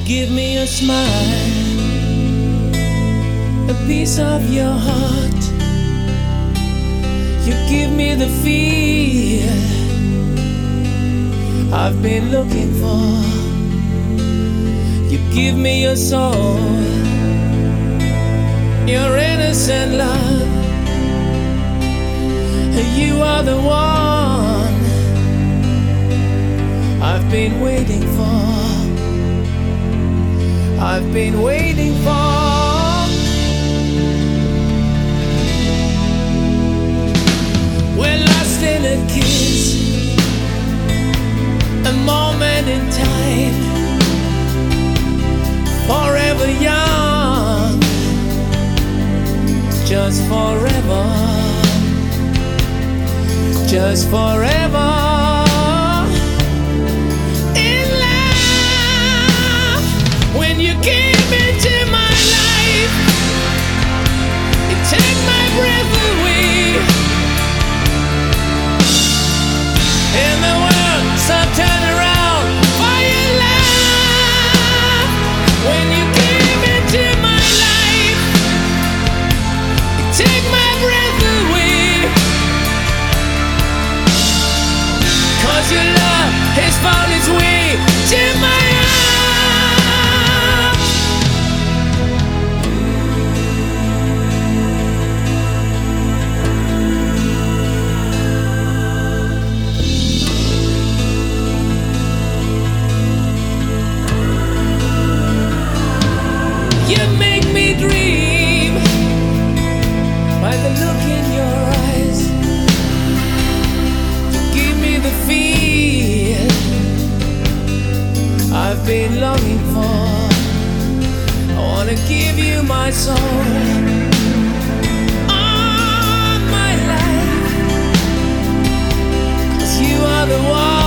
give me a smile, a piece of your heart. You give me the feel I've been looking for. You give me your soul, your innocent love. You are the one I've been waiting for. I've been waiting for. We're lost in a kiss, a moment in time, forever young, just forever, just forever. In love, when you came into my life, you take my breath away, and the world started turning around for your love. When you came into my life, you take my breath away, 'cause your love has found its way to my heart. You make me dream by the look in your eyes. You give me the feel I've been longing for. I wanna give you my soul, all my life, 'cause you are the one